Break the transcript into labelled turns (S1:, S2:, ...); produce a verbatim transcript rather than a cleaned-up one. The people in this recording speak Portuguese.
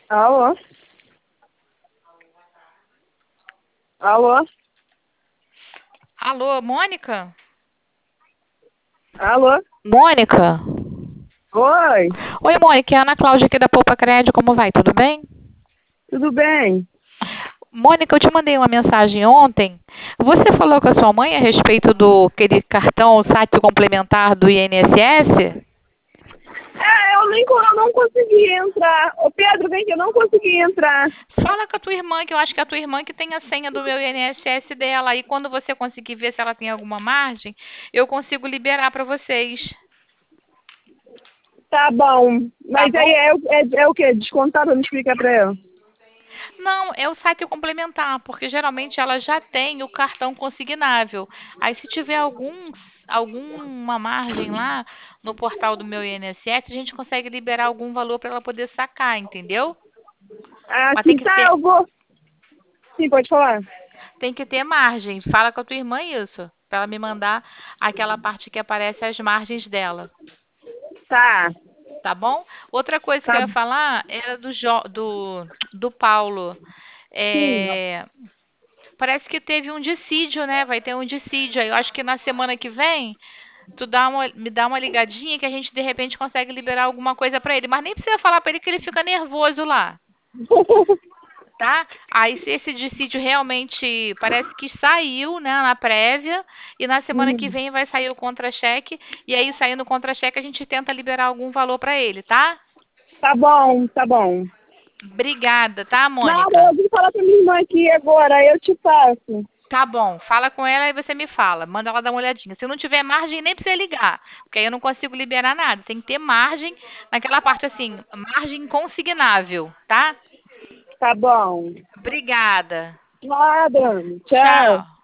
S1: Alô? Alô?
S2: Alô, Mônica?
S1: Alô?
S2: Mônica?
S1: Oi,
S2: Oi, Mônica, é a Ana Cláudia aqui da Poupa Crédito, como vai? Tudo bem?
S1: tudo bem?
S2: Mônica, eu te mandei uma mensagem ontem. Você falou com a sua mãe a respeito do aquele cartão saque complementar do I N S S?
S1: É, eu nem eu não consegui entrar. Ô Pedro, vem que eu não consegui entrar.
S2: Fala com a tua irmã, que eu acho que é a tua irmã que tem a senha do meu I N S S dela. E quando você conseguir ver se ela tem alguma margem, eu consigo liberar para vocês.
S1: Tá bom.
S2: Tá
S1: Mas aí
S2: bom?
S1: é, o- é, é o quê? Descontar pra me explicar pra ela.
S2: Não, é o saque complementar, porque geralmente ela já tem o cartão consignável. Aí se tiver algum, alguma margem lá no portal do meu I N S S, a gente consegue liberar algum valor para ela poder sacar, entendeu?
S1: Ah,
S2: Mas tem
S1: sim,
S2: que
S1: tá,
S2: ser,
S1: eu vou. Sim, pode falar.
S2: tem que ter margem. Fala com a tua irmã isso, para ela me mandar aquela parte que aparece as margens dela.
S1: Tá,
S2: Tá bom? Outra coisa que eu
S1: tá,
S2: ia falar era do, Jo- do, do Paulo.
S1: sim.
S2: É, parece que teve um dissídio, né? Vai ter um dissídio aí. Eu acho que na semana que vem, tu dá uma, me dá uma ligadinha que a gente de repente consegue liberar alguma coisa pra ele. Mas nem precisa falar pra ele que ele fica nervoso lá, tá? Aí se esse dissídio realmente parece que saiu, né, na prévia, e na semana que
S1: Uhum.
S2: vem vai sair o contra-cheque, e aí saindo o contra-cheque a gente tenta liberar algum valor pra ele, tá?
S1: Tá bom, tá bom.
S2: Obrigada, tá,
S1: Nada,
S2: Mônica?
S1: eu vim falar pra minha irmã aqui agora, aí eu te passo.
S2: Tá bom, fala com ela e você me fala. Manda ela dar uma olhadinha. Se não tiver margem, nem precisa ligar, porque aí eu não consigo liberar nada. Tem que ter margem naquela parte assim, margem consignável, tá?
S1: Tá bom.
S2: Obrigada.
S1: Nada, tchau.
S2: Tchau.